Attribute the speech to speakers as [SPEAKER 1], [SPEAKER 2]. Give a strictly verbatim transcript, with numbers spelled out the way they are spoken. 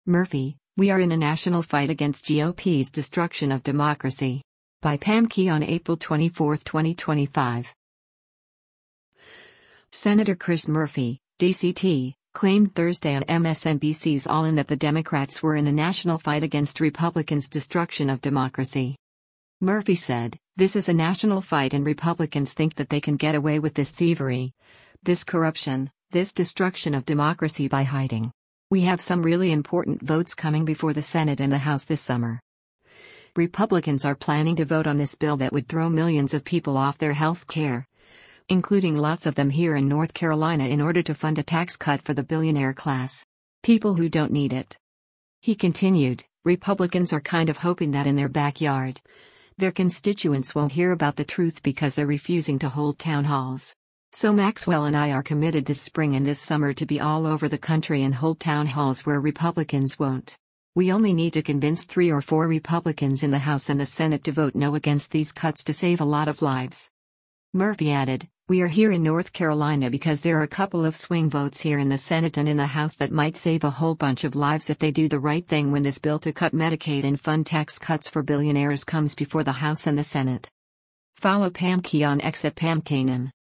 [SPEAKER 1] Murphy, we are in a national fight against G O P's destruction of democracy. By Pam Key on April twenty-fourth, twenty twenty-five. Senator Chris Murphy, D C T, claimed Thursday on M S N B C's All In that the Democrats were in a national fight against Republicans' destruction of democracy. Murphy said, "This is a national fight and Republicans think that they can get away with this thievery, this corruption, this destruction of democracy by hiding. We have some really important votes coming before the Senate and the House this summer. Republicans are planning to vote on this bill that would throw millions of people off their health care, including lots of them here in North Carolina, in order to fund a tax cut for the billionaire class. People who don't need it." He continued, "Republicans are kind of hoping that in their backyard, their constituents won't hear about the truth because they're refusing to hold town halls. So Maxwell and I are committed this spring and this summer to be all over the country and hold town halls where Republicans won't. We only need to convince three or four Republicans in the House and the Senate to vote no against these cuts to save a lot of lives." Murphy added, "We are here in North Carolina because there are a couple of swing votes here in the Senate and in the House that might save a whole bunch of lives if they do the right thing when this bill to cut Medicaid and fund tax cuts for billionaires comes before the House and the Senate." Follow Pam Key on X at Pam Kanan.